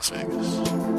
Las Vegas.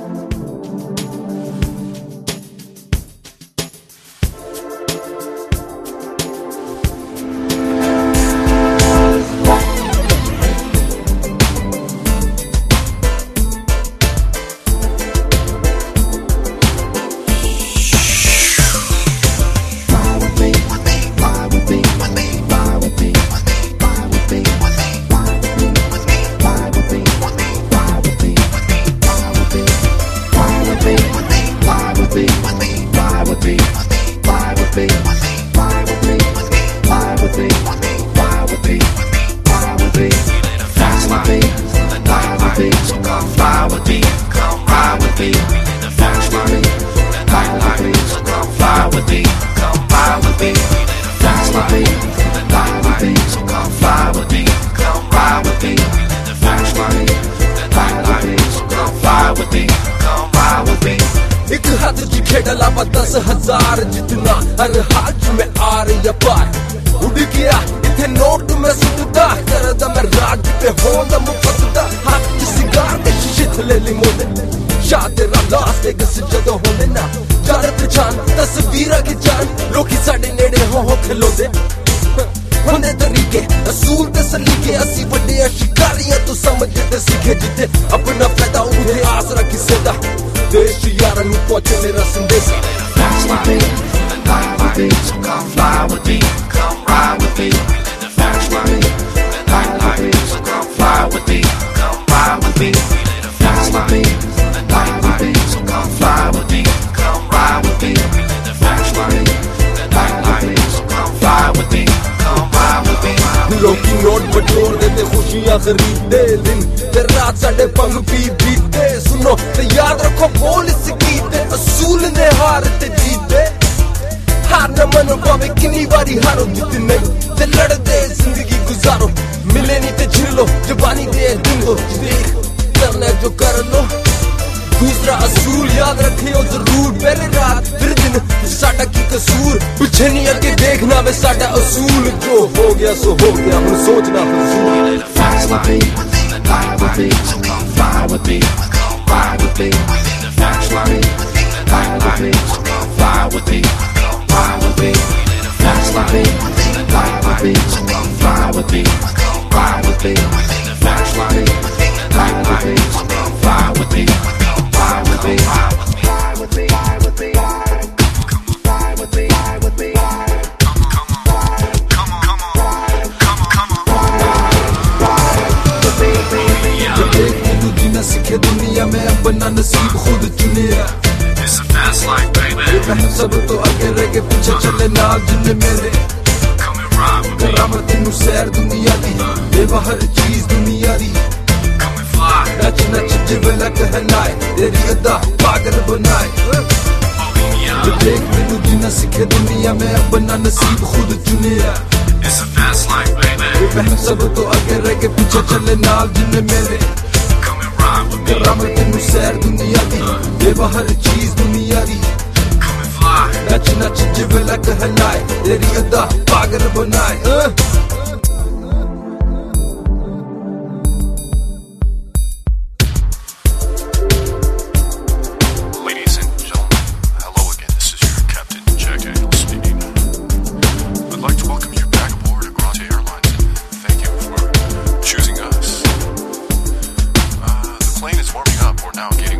एक हाथ खेड़ा लावा 10,000 जितना हर हाल में आ रही पार उड़ गया इथे नोट में सुटदा करदा मैं राज पे होंदा मुफतदा हाथ सिगार के शीशे थले लिमोदे शाद रालास के गस जदों होंदे ना जान पहचान तस्वीर के जान लोकी साडे नेड़े हो खलोदे होंदे तरीके असूल ते सलीके असी बड़े शिकारियां तो समझते सीखे जिते अपना फायदा उठे आसरा किसे दा देश यारा नु पहुंचे मेरा संदेशा Fast life, the night life, so come fly with me, come ride with me. We live the fast life, the night life, so come fly with me, come ride with me. We live the fast life, the night life, so come fly with me, come ride with me. We live the fast life, the night life, so come fly with me, come ride with me. लोकी note बटोर देते खुशियां खरीदते दिन ते रात साडे पंग पी बीते सुनो ते याद रखो बोल इस गीते असूल ने हार ते जीते हार न मनो पावे कितनी बारी हारो जीत नहीं ते लड़ते जिंदगी गुजारो मिले नहीं ते झिल लो जवानी दे दिन दो देख करना जो कर लो दूसरा असूल याद रखियो जरूर पहले रात फिर दिन साडा की कसूर पीछे नहीं आगे देखना वे साडा असूल जो हो गया सो हो गया हम सोचना फजूल Fast life, the night life, so come fly with me, come ride with me. We live the fast life, the night life, so come fly with me, come ride with me. We live the fast life, the night life, so come fly with me, come ride with me. We live the fast life, the night life, so come fly with me, come ride with me. Ride with me, ride with me, ride with me, ride with me, ride with me. सीखे दुनिया में अपना नसीब खुद चुने It's a fast life, baby. सब तो आगे रह के पीछे चले नाल जिन्ने मेरे Come and ride with me. करामत नु सैर दुनिया दी देवा हर चीज दुनिया दी Come and fly. नच नच जिवला कहलाए तेरी अदा पागल बनाए Bohemia. देख मैनू जीना सीखे दुनिया में अपना नसीब खुद चुने It's a fast life, baby. सब तो आगे रह के पीछे चले नाल जिन्ने मेरे Come and ride with me. करामत नु सैर दुनिया दी देवा हर चीज दुनिया दी Come and fly. नच नच जिवला कहलाए तेरी अदा पागल बनाए Ladies and gentlemen, hello again. This is your Captain Jack Daniels speaking. I'd like to welcome you back aboard Agrante Airlines and thank you for choosing us. The plane is warming up. We're now getting